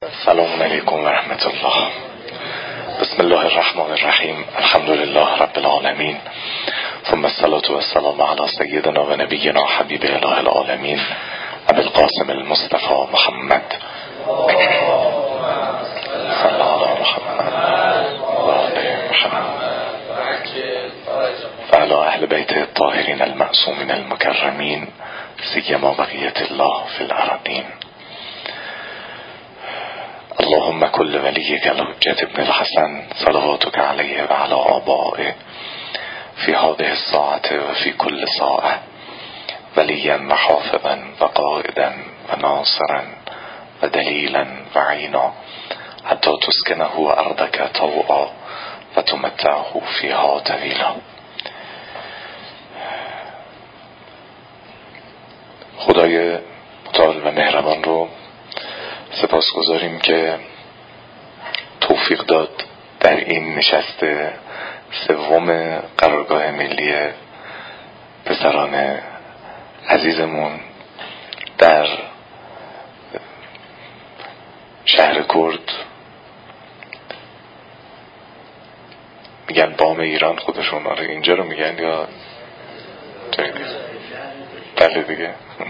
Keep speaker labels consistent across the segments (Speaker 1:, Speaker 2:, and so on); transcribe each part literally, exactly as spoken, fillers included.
Speaker 1: السلام علیکم و رحمت الله. بسم الله الرحمن الرحیم. الحمد لله رب العالمین، ثم الصلاة والسلام علی سیدنا و نبینا حبیب اله العالمین ابی القاسم المصطفى محمد صلی علی محمد و آل محمد و علی اهل بیت الطاهرین المعصومین المکرمین سیما بقیت الله فی الارضین. اللهم كل وليك الحجة ابن الحسن صلواتك عليه وعلى آبائه في هذه الساعة وفي كل ساعة وليا وحافظا وقائدا وناصرا ودليلا وعينا حتى تسكنه أرضك طوعا وتمتعه فيها طويلا. خدای متعال و مهربان رو سپاس گذاریم که توفیق داد در این نشست سوم قرارگاه ملی پسران عزیزمون در شهر کرد، میگن بام ایران خودشون، آره اینجا رو میگن یا جای دیگه؟ بله دیگه،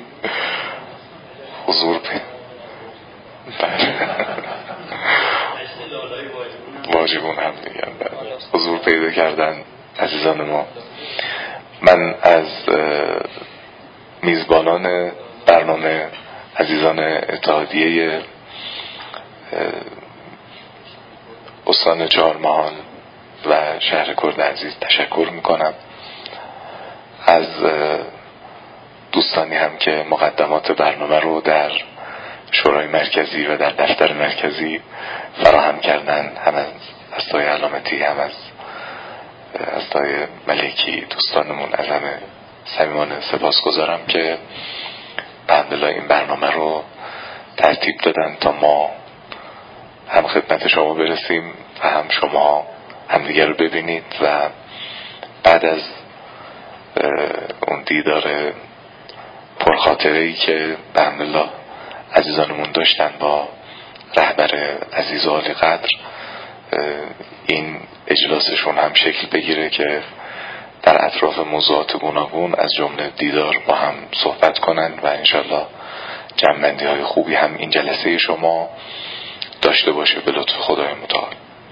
Speaker 1: حضور پی واجبون هم میگن حضور پیدا کردن عزیزان ما. من از میزبانان برنامه عزیزان اتحادیه استان چهارمحال و شهر کرد عزیز تشکر میکنم. از دوستانی هم که مقدمات برنامه رو در شورای مرکزی و در دفتر مرکزی فراهم کردن، هم از استای علامتی هم از استای ملکی، دوستانمون از همه صمیمانه سپاس گذارم که بحمدالله این برنامه رو ترتیب دادن تا ما هم خدمت شما برسیم و هم شما همدیگر رو ببینید و بعد از اون دیدار پرخاطره‌ای که بحمدالله عزیزانمون داشتن با رهبر عزیز و عالی قدر، این اجلاسشون هم شکل بگیره که در اطراف موضوعات گوناگون از جمله دیدار با هم صحبت کنن و انشالله جمع‌بندی های خوبی هم این جلسه شما داشته باشه به لطف خدای متعال.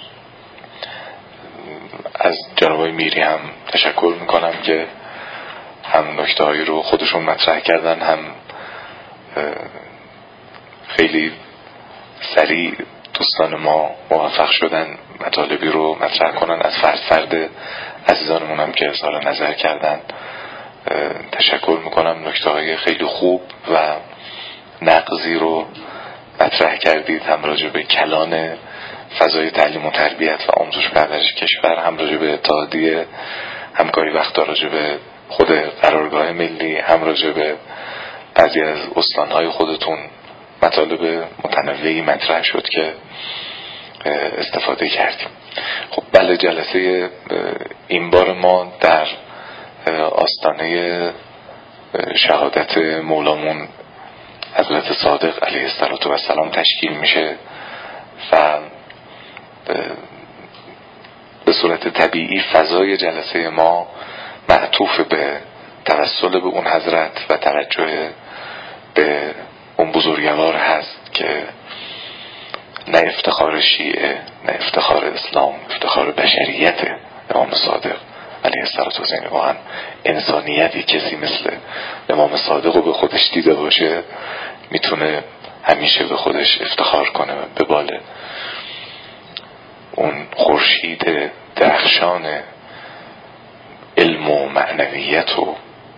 Speaker 1: از جناب میری هم تشکر میکنم که هم نکته هایی رو خودشون مطرح کردن، هم خیلی سریع دوستان ما موفق شدن مطالبی رو مطرح کنن. از فرد فرد عزیزانمون هم که اظهار نظر کردن تشکر میکنم. نکته های خیلی خوب و نقضی رو مطرح کردید، هم راجع به کلان فضای تعلیم و تربیت و آموزش پرورش کشور، هم راجع به اتحادیه، هم گاهی وقتا راجع به خود قرارگاه ملی، هم راجع به بعضی از استانهای خودتون مطالب متنوعی مطرح شد که استفاده کردیم. خب بله، جلسه این بار ما در آستانه شهادت مولامون حضرت صادق علیه السلام تشکیل میشه و به صورت طبیعی فضای جلسه ما معطوف به توسل به اون حضرت و توجه به اون بزرگوار هست که نه افتخار شیعه، نه افتخار اسلام، افتخار بشریت امام صادق علیه السلام. واقعا انسانیتی کسی مثل امام صادق رو به خودش دیده باشه میتونه همیشه به خودش افتخار کنه و به بال اون خورشید درخشان علم و معنویت و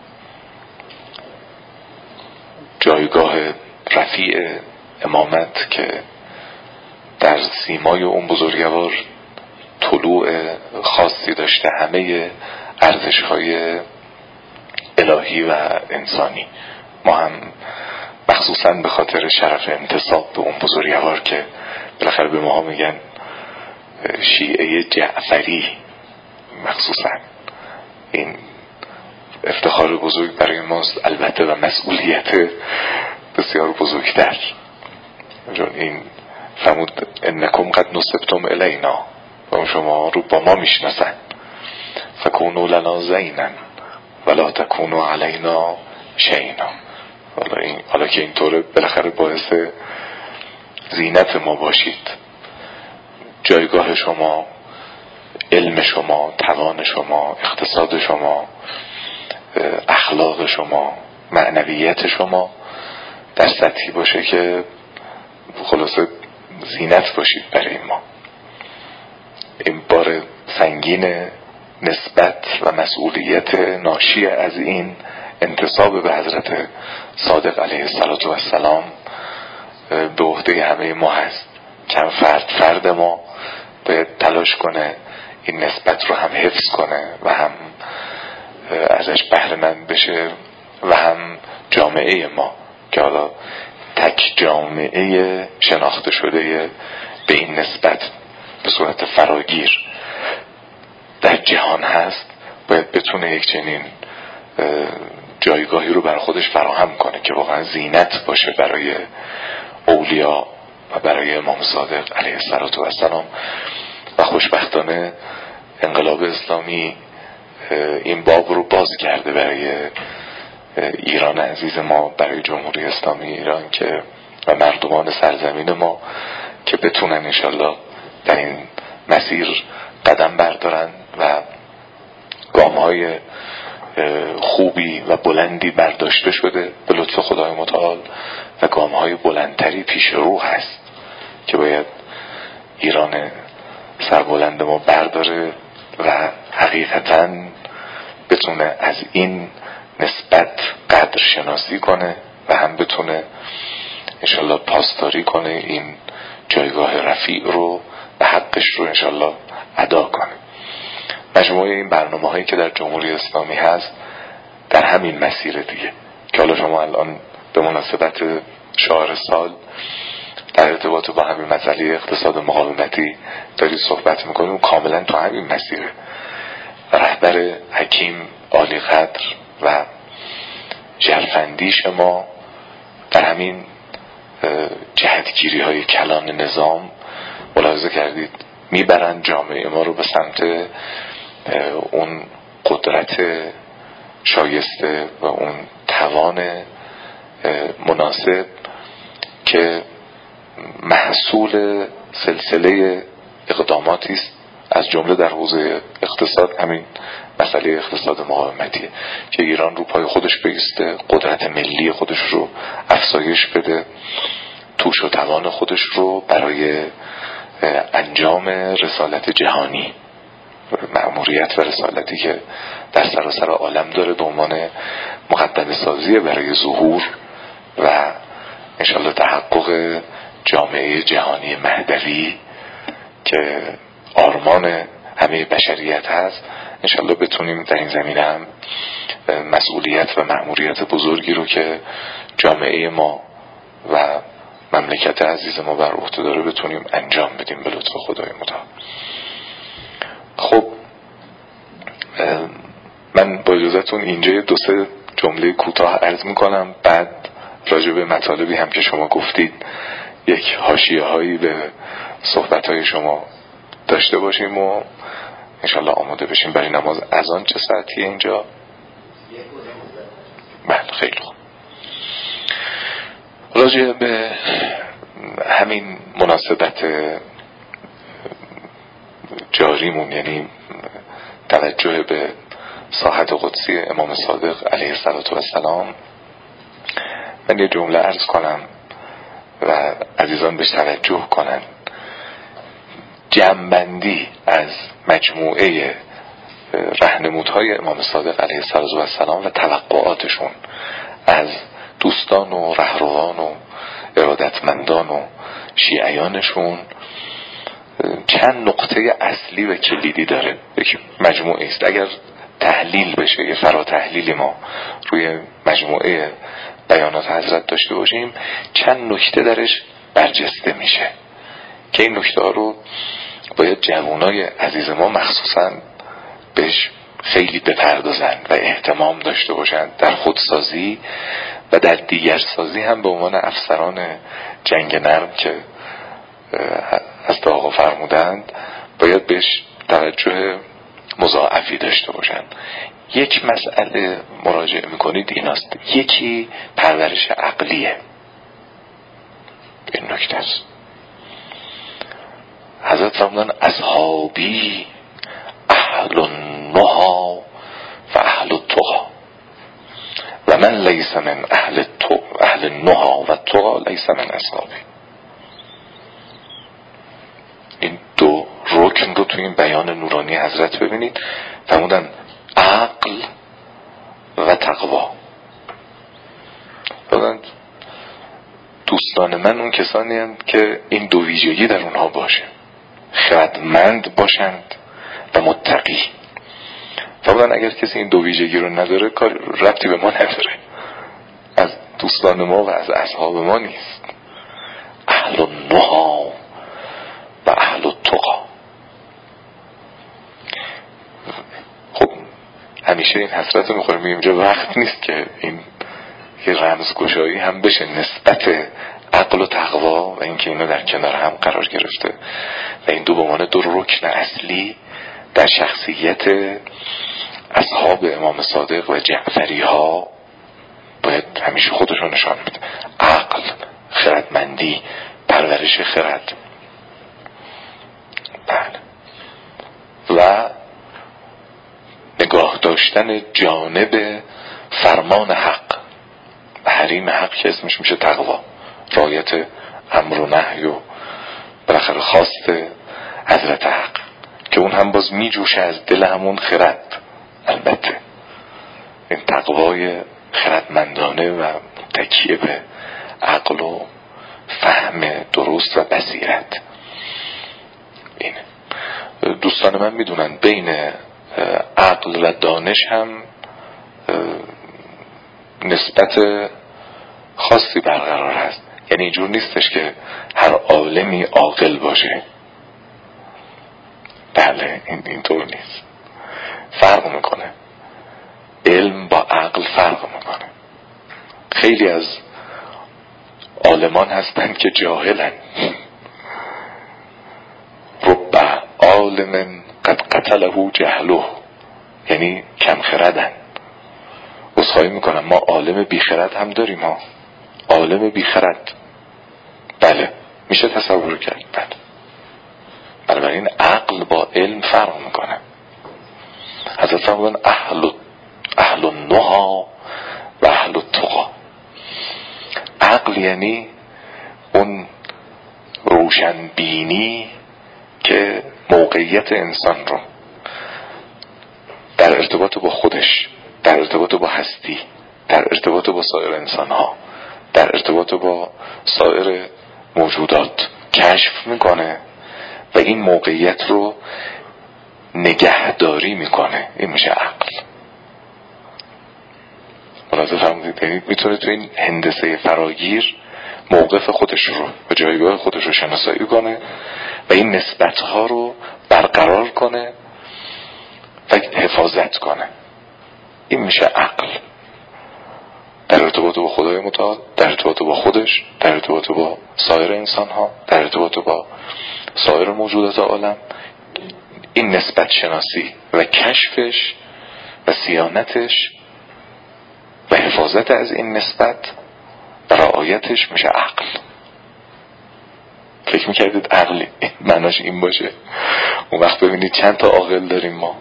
Speaker 1: جایگاه رفیع امامت که در سیمای اون بزرگوار طلوع خاصی داشته، همه ارزش‌های الهی و انسانی. ما هم مخصوصاً به خاطر شرف انتساب به اون بزرگوار که بالاخره به ما میگن شیعه جعفری، مخصوصاً این افتخار بزرگ برای ماست، البته و مسئولیت بسیار بزرگتر، چون این فرمود انکم قد نسبتم الینا، و شما رو با ما میشناسن. فکونوا لنا زینا ولا تکونوا علینا شینا. حالا این حالا که اینطوره بالاخره باعث زینت ما باشید. جایگاه شما، علم شما، توان شما، اقتصاد شما، اخلاق شما، معنویت شما در سطحی باشه که خلاصه زینت باشید برای ما. این بار سنگین نسبت و مسئولیت ناشی از این انتساب به حضرت صادق علیه السلام به عهده همه ما هست. چند فرد فرد ما باید تلاش کنه این نسبت رو هم حفظ کنه و هم ازش بهره مند بشه، و هم جامعه ما که حالا تک جامعه شناخته شده به این نسبت به صورت فراگیر در جهان هست باید بتونه یک چنین جایگاهی رو برای خودش فراهم کنه که واقعا زینت باشه برای اولیا و برای امام صادق علیه السلام. و خوشبختانه انقلاب اسلامی این باب رو باز کرده برای ایران عزیز ما، برای جمهوری اسلامی ایران که و مردمان سرزمین ما که بتونن انشالله در این مسیر قدم بردارن و گام‌های خوبی و بلندی برداشته شده به لطف خدای متعال و گام‌های بلندتری پیش رو هست که باید ایران سربلند ما برداره و حقیقتاً بتونه از این نسبت قدر شناسی کنه و هم بتونه انشالله پاسداری کنه این جایگاه رفیع رو و حقش رو انشالله ادا کنه. مجموعه این برنامه هایی که در جمهوری اسلامی هست در همین مسیر دیگه که حالا شما الان به مناسبت شعار سال در ارتباط با همین مسئله اقتصاد مقاومتی دارید صحبت میکنیم، کاملا تو همین مسیره. رهبر حکیم عالی قدر و ژرفندیش ما در همین جهتگیری های کلان نظام ملاحظه کردید میبرن جامعه ما رو به سمت اون قدرت شایسته و اون توان مناسب که محصول سلسله اقداماتی است، از جمله در حوزه اقتصاد همین مسئله اقتصاد مقاومتیه که ایران رو پای خودش بایسته، قدرت ملی خودش رو افزایش بده، توش و توان خودش رو برای انجام رسالت جهانی، مأموریت و رسالتی که در سراسر عالم داره به عنوان مقدمه سازی برای ظهور و انشالله تحقق جامعه جهانی مهدوی که آرمان همه بشریت هست. انشالله بتونیم در این زمینه هم مسئولیت و مأموریت بزرگی رو که جامعه ما و مملکت عزیز ما بر عهده داره بتونیم انجام بدیم به لطف خدای متعال. خب من با اجازهتون اینجا دو سه جمله کوتاه عرض میکنم، بعد راجع به مطالبی هم که شما گفتید یک حاشیه هایی به صحبت های شما داشته باشیم و انشالله آماده بشیم برای نماز اذان. چه ساعتیه اینجا؟ بله خیلی خوب. راجع به همین مناسبت جاریمون، یعنی توجه به ساحت قدسی امام صادق علیه السلام، من یه جمله عرض کنم و عزیزان بهش توجه کنن. جمع‌بندی از مجموعه راهنمودهای امام صادق علیه السلام و توقعاتشون از دوستان و رهروان و ارادتمندان و شیعیانشون چند نقطه اصلی و کلیدی داره. یک مجموعه است، اگر تحلیل بشه، یه فرا تحلیلی ما روی مجموعه بیانات حضرت داشته باشیم، چند نکته درش برجسته میشه که این نکته ها رو باید جوانای عزیز ما مخصوصا بهش خیلی بپردازن و اهتمام داشته باشن در خودسازی و در دیگر سازی هم به عنوان افسران جنگ نرم که فرمودند باید بهش توجه مضاعفی داشته باشند. یک مسئله مراجعه میکنید ایناست، یکی پرورش عقلیه. این نکته است. حضرت فرمودن اصحابی اهل النهی و اهل التقی و من لیس من اهل اهل النهی و التقی لیس من اصحابی. این دو رکن رو تو این بیان نورانی حضرت ببینید. فرمودن عقل و تقوا. فرمودن دوستان من اون کسانی هستند که این دو ویژگی در اونها باشه، خردمند باشند و متقی. فرمودن اگر کسی این دو ویژگی رو نداره کار ربطی به ما نداره، از دوستان ما و از اصحاب ما نیست. اهل النهی و اهل التقی. خب همیشه این حسرت رو میخوریم، اینجا وقت نیست که این یه رمزگشایی هم بشه نسبت عقل و تقوا و اینکه اینا در کنار هم قرار گرفته و این دو به عنوان دو رکن اصلی در شخصیت اصحاب امام صادق و جعفری ها باید همیشه خودشون نشان بده. عقل، خردمندی، پرورش خرد، بله، و نگاه داشتن جانب فرمان حق و حریم حق که اسمش میشه تقوا، رعایت امر و نهی و بالاخره خواست حضرت حق که اون هم باز میجوشه از دل همون خرد. البته این تقوای خردمندانه و تکیه به عقل و فهم درست و بصیرت. اینه. دوستان من میدونن بین عقل و دانش هم نسبت خاصی برقرار هست. یعنی اینجور نیستش که هر عالمی عاقل باشه. بله این اینطور نیست، فرق میکنه. علم با عقل فرق میکنه. خیلی از عالمان هستند که جاهلن. رب عالم قد قتله جهله، یعنی کم خردن. عذرخواهی میکنم، ما عالم بیخرد هم داریم ها. عالم بیخرد، بله میشه تصور کرد. بله، بنابراین عقل با علم فرق میکنه. حضرت فرمودن اهل اهل النهی و اهل التقی. عقل یعنی اون روشنبینی که موقعیت انسان رو در ارتباط با خودش، در ارتباط با هستی، در ارتباط با سایر انسان ها، در ارتباط با سایر موجودات کشف میکنه و این موقعیت رو نگهداری میکنه. این میشه عقل. ملاحظه فرمودید؟ یعنی میتونه تو این هندسه فراگیر موقف خودش رو و جایگاه خودش رو شناسایی کنه و این نسبتها رو برقرار کنه و حفاظت کنه. این میشه عقل در ارتباط با خدای متعال، در ارتباط با خودش، در ارتباط با سایر انسان ها، در ارتباط با سایر موجودات عالم. این نسبت شناسی و کشفش و صیانتش و حفاظت از این نسبت و رعایتش میشه عقل. فکر میکردید عقل معناش این باشه؟ اون وقت ببینید چند تا عاقل داریم ما.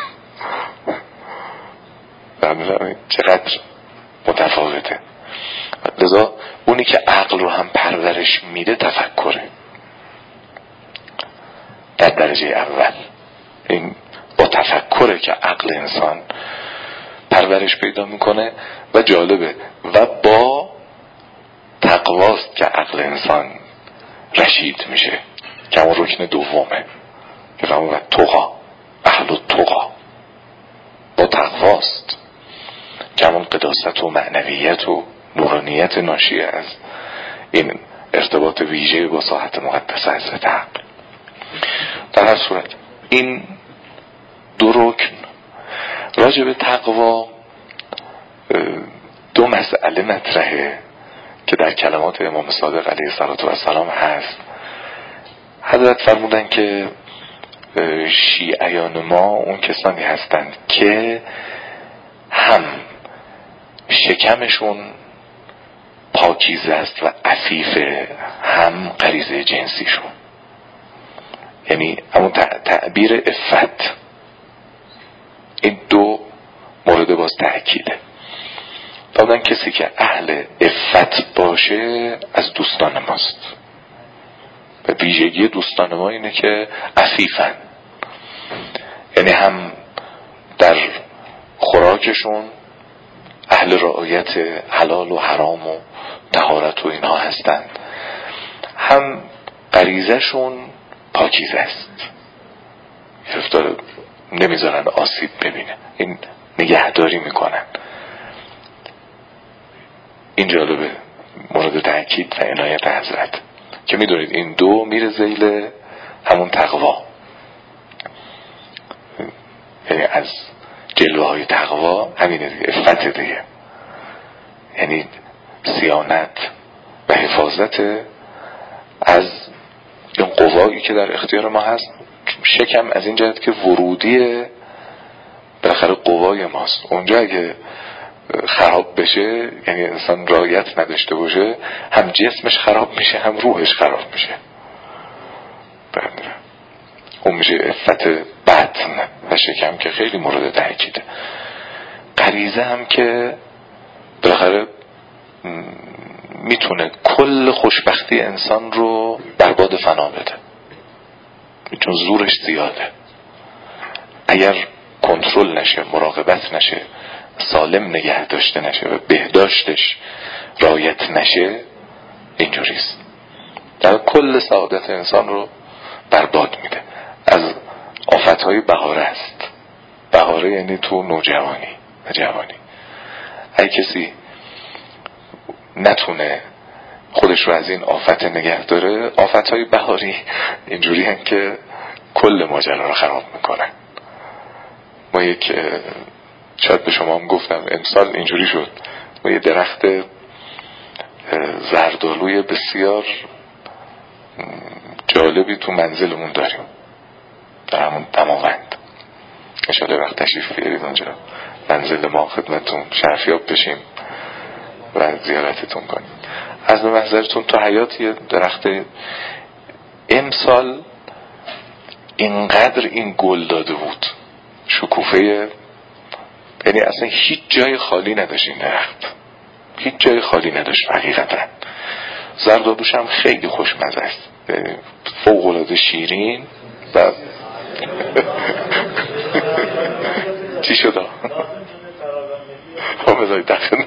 Speaker 1: چقدر متفاوته. لذا اونی که عقل رو هم پرورش میده تفکره در درجه اول. این با تفکره که عقل انسان پرورش پیدا میکنه و جالبه و با تقواست که عقل انسان رشید میشه که همون رکن دومه که همون تقا، اهل التقا، با تقواست که همون قداست و معنویت و نورانیت ناشی از این ارتباط ویژه با ساحت مقدس حضرت عقل. در هر صورت این دو رکن. راجع به تقوا دو مسئله مطرحه که در کلمات امام صادق علیه السلام هست. حضرت فرمودن که شیعیان ما اون کسانی هستند که هم شکمشون پاکیزه است و عفیفه، هم غریزه جنسیشون، یعنی همون تعبیر عفت. این دو مورد باز تأکیده. فرمودن کسی که اهل عفت باشه از دوستان ماست. و ویژگی دوستان ما اینه که عفیفن، یعنی هم در خوراکشون اهل رعایت حلال و حرام و طهارت و اینها هستند، هم غریزه‌شون پاکیزه است، گرفتار نمیذارن آسیب ببینه، این نگهداری میکنن. این جالبه، مورد تأکید و عنایت حضرت که میدونید این دو میره ذیل همون تقوا، یعنی از جلوه های تقوا همینه دیگه، عفت دیگه، یعنی صیانت و حفاظت از این قوایی که در اختیار ما هست. شکم از این جهت که ورودی بالاخره قوای ماست، اونجا اگه خراب بشه، یعنی انسان رعایت نداشته باشه، هم جسمش خراب میشه هم روحش خراب میشه. اون میشه عفت بطن و شکم که خیلی مورد تأکیده. غریزه هم که بالاخره میتونه کل خوشبختی انسان رو برباد فنا بده، چون زورش زیاده. اگر کنترل نشه، مراقبت نشه، سالم نگه داشته نشه و بهداشتش رعایت نشه، اینجوریست، در کل سعادت انسان رو برباد میده. از آفتهای بهاره است. بهاره یعنی تو نوجوانی و جوانی. اگه کسی نتونه خودش رو از این آفت نگه داره، آفتهای بهاری اینجوری هن که کل ماجرا رو خراب میکنن. ما یک، شاید به شما هم گفتم امسال اینجوری شد، ما یه درخت زردآلوی بسیار جالبی تو منزلمون داریم، در همون دماوند. انشاءالله وقت تشریف بیارید اونجا منزل ما، خدمتون شرفیاب بشیم و زیارتتون کنیم. از به محضرتون تو حیات یه درخت امسال اینقدر این گل داده بود، شکوفه، یعنی اصلا هیچ جای خالی نداشت این درخت، هیچ جای خالی نداشت حقیقتا. زردآلوش هم خیلی خوشمزه است، فوق العاده شیرین و چی شد هم بذاری داخل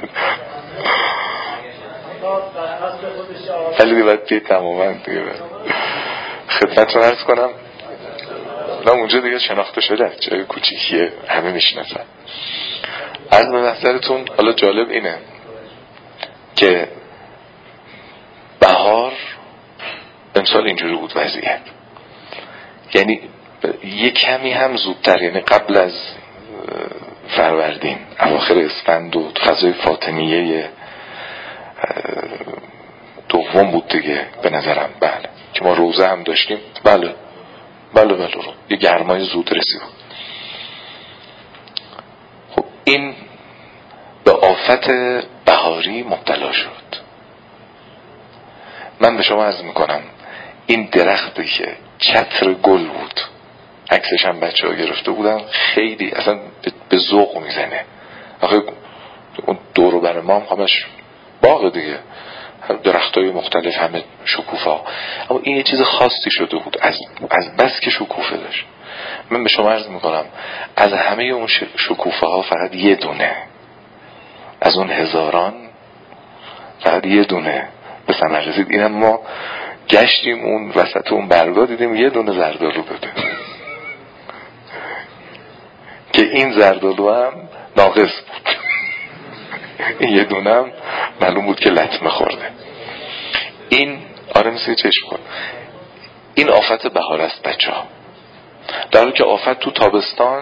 Speaker 1: ولی دیگه باید بیه تماما دیگه خدمت رو عرض کنم. نه اونجا دیگه شناخته شده، جای کوچیکیه، همه میشناسن. از به نظرتون حالا جالب اینه که بهار امسال اینجوری بود وضعیت، یعنی یک کمی هم زودتر، یعنی قبل از فروردین، اواخر اسفند و فضای فاطمیه دوم بود دیگه به نظرم، بله، که ما روزه هم داشتیم. بله بله بله رو. یه گرمای زود رسید. خب این به آفت بهاری مبتلا شد. من به شما عرض میکنم این درختی که چتر گل بود، عکسش هم بچه ها گرفته بودن، خیلی اصلا به ذوق میزنه. آخه اون دور و بر ما هم همش باغ دیگه، درختای مختلف، همه شکوفه ها، اما این یه چیز خاصی شده بود از از بس که شکوفه داشت. من به شما عرض میکنم از همه اون شکوفه ها فقط یه دونه از اون هزاران، فقط یه دونه به ثمر رسید. اینم ما گشتیم اون وسط اون برگا دیدیم یه دونه زردآلو داده که این زردآلو هم ناقص بود این یه دونه هم معلوم بود که لطمه خورده. این آره مثل چشم کن، این آفت بهار است بچه ها، در حالی که آفت تو تابستان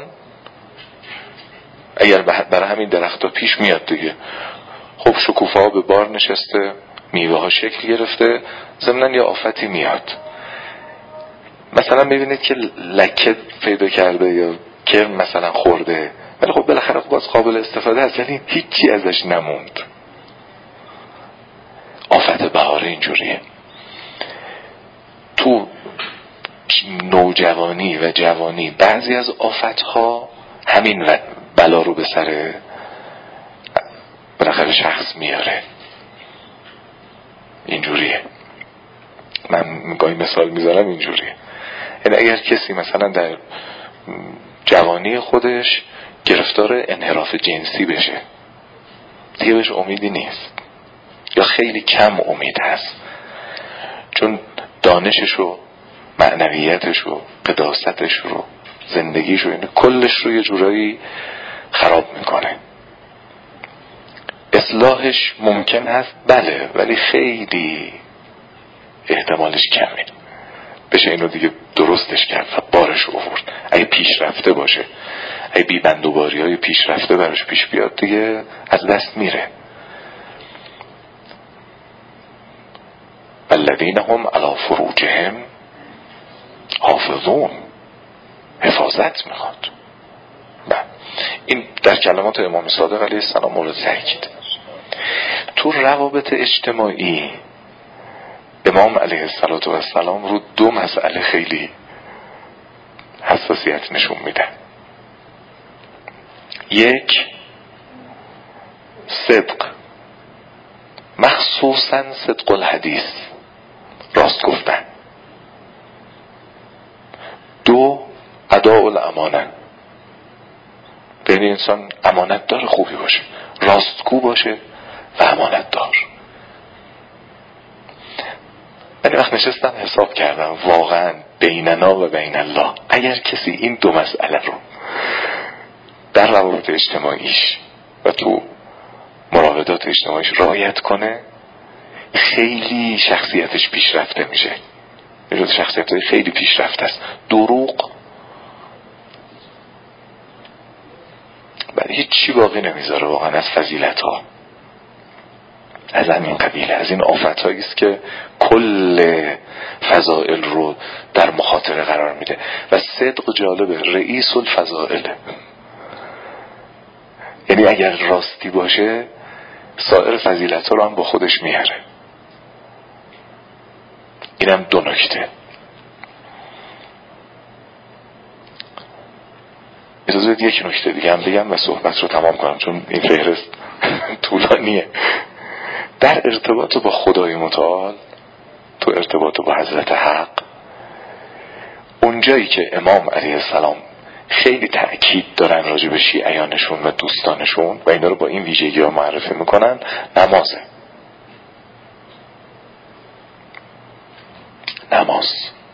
Speaker 1: اگر برای همین درخت ها پیش میاد دیگه. خب شکوفه ها به بار نشسته، میوه ها شکل گرفته، ضمناً یه آفتی میاد. مثلا میبینید که لکه پیدا کرده یا کرم مثلا خورده، ولی خب بالاخره خب باز قابل استفاده هست، یعنی هیچی ازش نموند. آفت بهار اینجوریه. تو نوجوانی و جوانی بعضی از آفتها همین بلا رو به سر بالاخره شخص میاره. اینجوریه. من گاهی مثال میذارم اینجوریه. یعنی اگر کسی مثلا در جوانی خودش گرفتار انحراف جنسی بشه، دیگه بهش امیدی نیست یا خیلی کم امید هست، چون دانشش رو، معنویتش رو، قداستش رو، زندگیش رو، یعنی کلش رو یه جورایی خراب میکنه. اصلاحش ممکن هست بله، ولی خیلی احتمالش کمه. بشه اینو دیگه درستش کرد و بارش آورد. اگه پیشرفته باشه، اگه بی بندوباری های پیشرفته براش پیش بیاد، دیگه از دست میره. والذین هم علی فروجهم حافظون، حفاظت میخواد. این در کلمات امام صادق علیه السلام مورد تاکید. تو روابط اجتماعی امام علیه السلام رو دو مسئله خیلی حساسیت نشون میده. یک، صدق، مخصوصا صدق الحدیث، راست گفتن. دو، اداء الامانه، یعنی انسان امانت دار خوبی باشه، راستگو باشه و امانت دار. من وقت نشستم حساب کردم واقعا بیننا و بین الله، اگر کسی این دو مسئله رو در روابط اجتماعیش و تو مراودات اجتماعیش رعایت کنه، خیلی شخصیتش پیشرفته میشه. یه شخصیتش خیلی پیشرفته است. دروغ بعد هیچ چی باقی نمیذاره واقعا از فضیلت ها. از همین قبیله، از این آفت هایی است که کل فضائل رو در مخاطره قرار میده. و صدق جالبه، رئیس الفضائل، یعنی اگر راستی باشه سایر فضیلت ها رو هم با خودش میاره. اینم دو نکته. اجازه بدید یک نکته دیگه هم بگم و صحبت رو تمام کنم، چون این فهرست طولانیه. در ارتباط با خدای متعال، تو ارتباط با حضرت حق، اونجایی که امام علیه السلام خیلی تأکید دارن راجع به شیعیانشون و دوستانشون و اینا رو با این ویژگی ها معرفی میکنن، نمازه. نماز.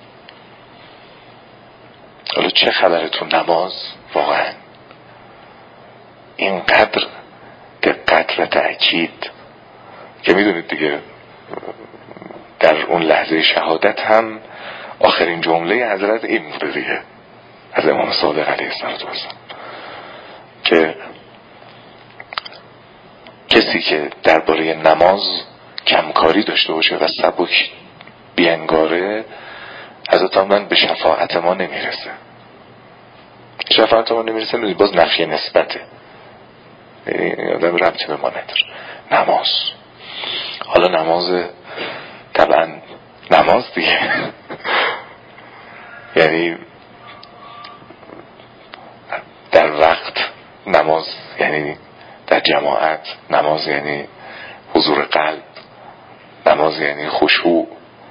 Speaker 1: حالا چه خبره تو نماز؟ واقعا اینقدر دقت و تأکید که میدونید دیگه در اون لحظه شهادت هم آخرین جمله حضرت این بوده دیگه، از امام صادق علیه السلام، که کسی که درباره نماز کمکاری داشته باشه و سبک بینگاره، حضرت من به شفاعت ما نمیرسه. شفاعت ما نمیرسه، میدونی باز نفی نسبته، یعنی آدم ربطی به ما نداره. نماز، حالا نماز طبعا نماز دیگه یعنی در وقت نماز، یعنی در جماعت نماز، یعنی حضور قلب، نماز یعنی خشوع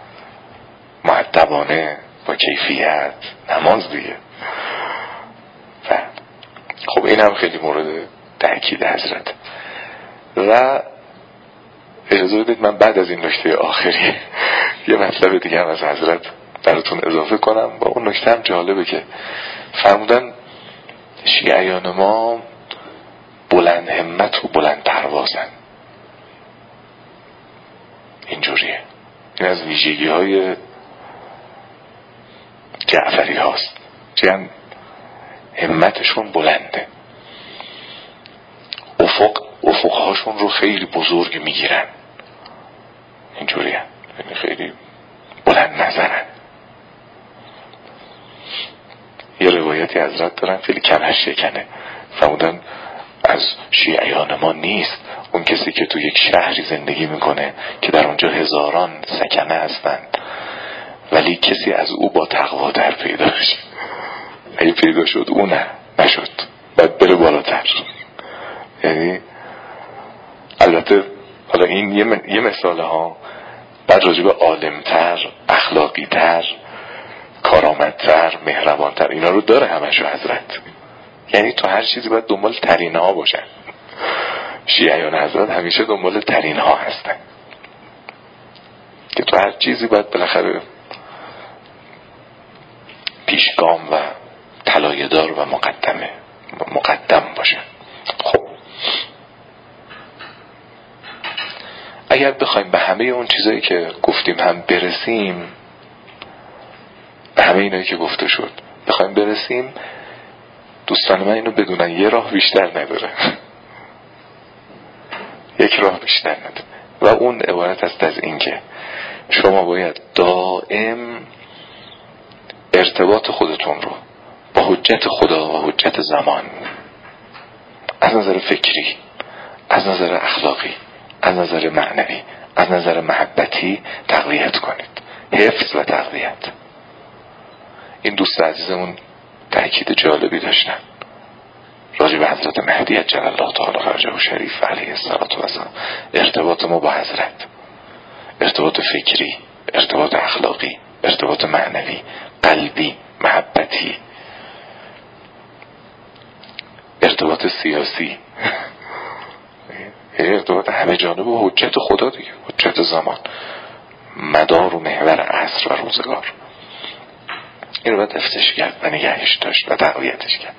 Speaker 1: مؤدبانه با کیفیت، نماز دیگه. خب این هم خیلی مورد تأکید حضرت. و اجازه بدید من بعد از این نکته آخری یه مطلب دیگه هم از حضرت براتون اضافه کنم. با اون نکته هم جالبه که فرمودن شیعیان ما بلند همت و بلند پروازن. اینجوریه. این از ویژگی های جعفری هاست، چون همتشون بلنده، افق افقهاشون رو خیلی بزرگ میگیرن. اینجوریه، یعنی خیلی بلند نظرن. یه روایتی حضرت دارن خیلی کمر شکنه، فرمودن از شیعیان ما نیست اون کسی که تو یک شهری زندگی میکنه که در اونجا هزاران سکنه هستند ولی کسی از او با تقوا در پیدا بشه. اگه پیدا شد او نه نشد باید بره بالاتر. یعنی البته حالا این یه, م... یه مثاله ها، بعد راجب عالمتر، اخلاقیتر، کارآمدتر، مهربانتر اینا رو داره همشو حضرت. یعنی تو هر چیزی باید دنبال ترین ها باشن. شیعیان حضرت همیشه دنبال ترین ها هستن که تو هر چیزی باید بالاخره پیشگام و طلایه‌دار و مقدمه مقدم باشن. خب اگر بخوایم به همه اون چیزایی که گفتیم هم برسیم، به همه اینایی که گفته شد بخوایم برسیم، دوستان من اینو بدونن یه راه بیشتر نداره. یک راه بیشتر نداره و اون عبارت است از این که شما باید دائم ارتباط خودتون رو با حجت خدا و حجت زمان از نظر فکری، از نظر اخلاقی، از نظر معنوی، از نظر محبتی تقویت کنید. حفظ و تقویت. این دوست عزیزمون تأکید جالبی داشتن راجع به حضرت مهدی عجل الله تعالی فرجه و شریف علیه السلام. ارتباط ما با حضرت، ارتباط فکری، ارتباط اخلاقی، ارتباط معنوی، قلبی، محبتی، ارتباط سیاسی، ارتباط همه جانبه با حجت خدا دیگه، حجت زمان، مدار و محور عصر و روزگار. این رو باید حفظش کرد و نگهش داشت و تقویتش کرد.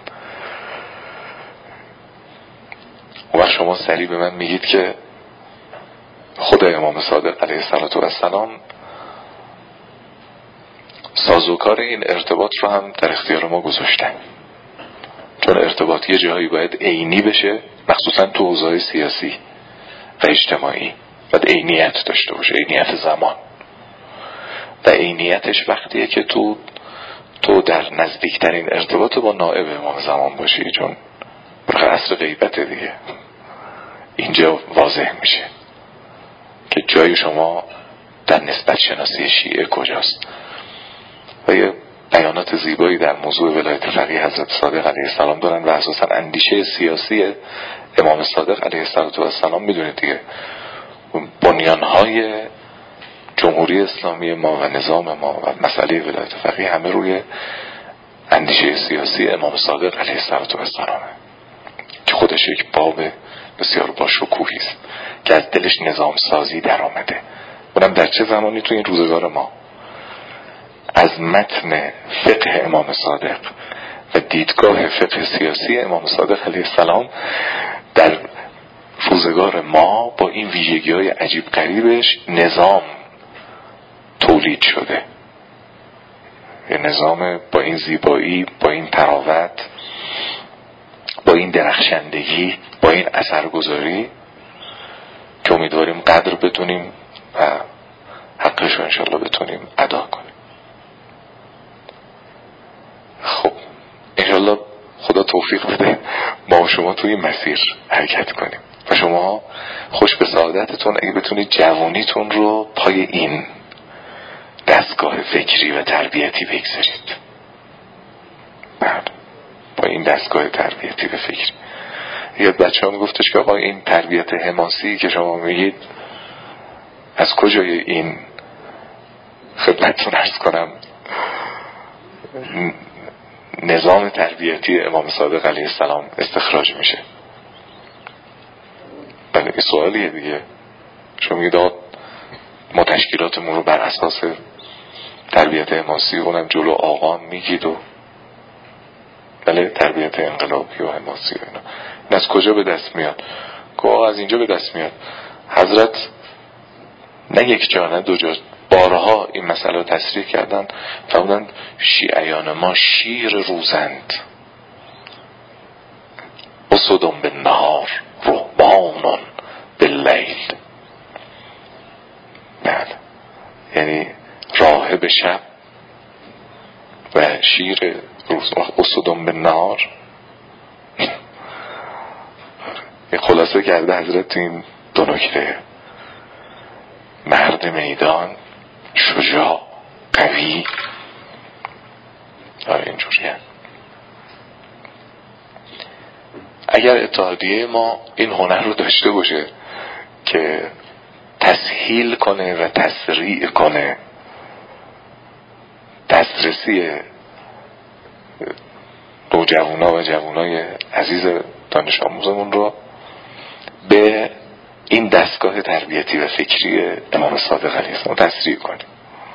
Speaker 1: و شما سریع به من میگید که خود امام صادق علیه السلام سازوکار این ارتباط رو هم در اختیار ما گذاشتن، چون ارتباط یه جایی باید عینی بشه، مخصوصا تو حوزه‌های سیاسی و اجتماعی باید عینیت داشته باشه، عینیت زمان. و عینیتش وقتیه که تو تو در نزدیکترین ارتباط با نائب امام زمان باشی، چون برخ عصر غیبته دیگه. اینجا واضح میشه که جای شما در نسبت شناسی شیعه کجاست. و یه بیانات زیبایی در موضوع ولایت فقیه حضرت صادق علیه السلام دارن و اساسا اندیشه سیاسی امام صادق علیه السلام میدونید دیگه، بنیانهای جمهوری اسلامی ما و نظام ما و مسئله ولایت فقیه همه روی اندیشه سیاسی امام صادق علیه السلام که خودش یک باب بسیار با شکوهی است که از دلش نظام سازی در آمده. اونم در چه زمانی؟ تو این روزگار ما از متن فقه امام صادق و دیدگاه فقه سیاسی امام صادق علیه السلام در روزگار ما با این ویژگی های عجیب غریبش نظام تولید شده. یه نظام با این زیبایی، با این تراوت، با این درخشندگی، با این اثرگذاری که امیدواریم قدر بتونیم و حقش رو انشالله بتونیم ادا کنیم. خب انشالله خدا توفیق بده ما و شما توی مسیر حرکت کنیم و شما خوش به سعادتتون اگه بتونید جوانیتون رو پای این دستگاه فکری و تربیتی بگذارید. بعد با این دستگاه تربیتی و فکری یاد بچه ها میگفتش که آقا این تربیت حماسی که شما میگید از کجای این خدمتتون عرض کنم نظام تربیتی امام صادق علیه السلام استخراج میشه؟ بله این سوالیه دیگه. شما میگید ما تشکیلاتمون رو بر اساس تربیت حماسی اونم جلو آقام میگید و بله تربیت انقلابی و حماسی و اینا، این از کجا به دست میاد؟ که از اینجا به دست میاد. حضرت نه یک جا نه دو جا بارها این مسئله تصریح کردن، فرمودن شیعیان ما شیر روزند، اسدون بالنهار رهبانون باللیل. بله یعنی راهب شب و شیر اسودم به نار. این خلاصه کرده حضرت تو این دو نکته: مرد میدان، شجاع، قوی. آره اینجوریه. اگر اتحادیه ما این هنر رو داشته باشه که تسهیل کنه و تسریع کنه دسترسی نوجوانا و جوانای عزیز دانش آموزمون رو به این دستگاه تربیتی و فکری امام صادق علیه السلام تسریع کنیم،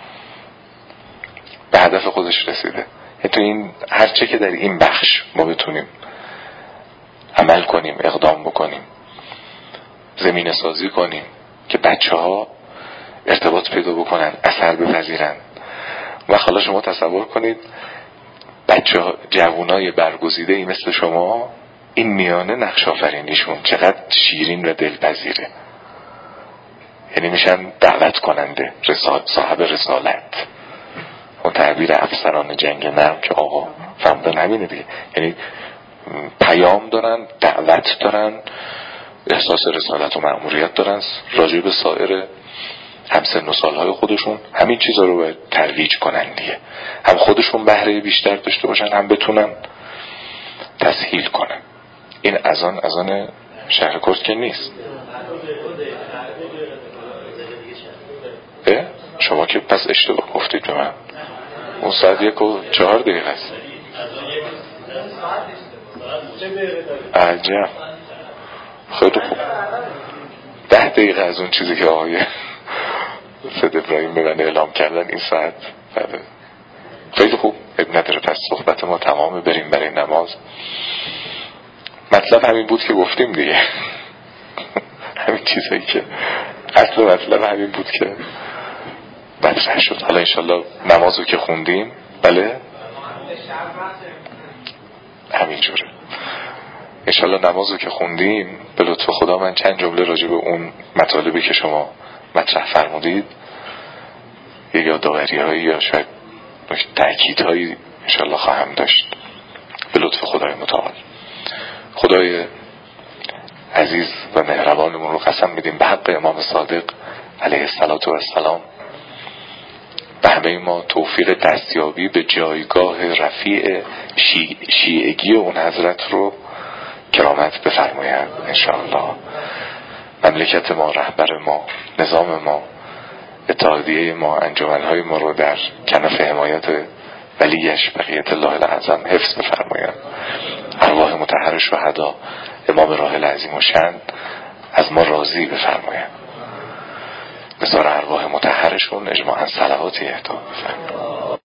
Speaker 1: به هدف خودش رسیده. تو این هرچه که در این بخش ما بتونیم عمل کنیم، اقدام بکنیم، زمینه سازی کنیم که بچه ها ارتباط پیدا بکنن، اثر بپذیرن. و حالا شما تصور کنید بچه ها، جوانای برگزیده ای مثل شما، این میانه نقش آفرینیشون چقدر شیرین و دلپذیره. یعنی میشن دعوت کننده، رسال، صاحب رسالت. اون تعبیر افسران جنگ نرم که آقا فهمدن همینه دیگه. یعنی پیام دارن، دعوت دارن، احساس رسالت و مأموریت دارن راجع به سایر همسن و سالهای خودشون. همین چیزا رو باید ترویج کنن دیگه، هم خودشون بهره بیشتر داشته باشن، هم بتونن تسهیل کنن. این اذان اذان شهر کرد که نیست. اه؟ شما که پس اشتباه گفتید به من. اون ساعت یک و چهار دقیقه است. عجب، خیلی خوب. ده دقیقه از اون چیزی که آقای سید ابراهیم به من اعلام کردن این ساعت بده. خیلی خوب، اب نداره. پس صحبت ما تمامه، بریم برای نماز. مطلب همین بود که گفتیم دیگه. همین چیزایی که اصل مطلب همین بود که مطرح شد. حالا انشالله نمازو که خوندیم، بله همین جوره، انشالله نمازو که خوندیم به لطف خدا من چند جمله راجع به اون مطالبی که شما مطرح فرمودید، یه یادآوری هایی یا شاید تأکید هایی انشالله خواهم داشت به لطف خدای متعال. خدای عزیز و مهربانمون رو قسم میدیم به حق امام صادق علیه السلام به همه ما توفیق دستیابی به جایگاه رفیع شی... شیعگی اون حضرت رو کرامت بفرماید انشاءالله. مملکت ما، رهبر ما، نظام ما، اتحادیه ما، انجمنهای ما رو در کنف حمایت ولیش بقیت الله الاعظم حفظ بفرماید. ارواح مطهر شهدا امام راحل عظیم و شأن از ما راضی بفرماید. بسیار ارواح مطهرشون اجماعاً صلواتی اهدا بفرماید.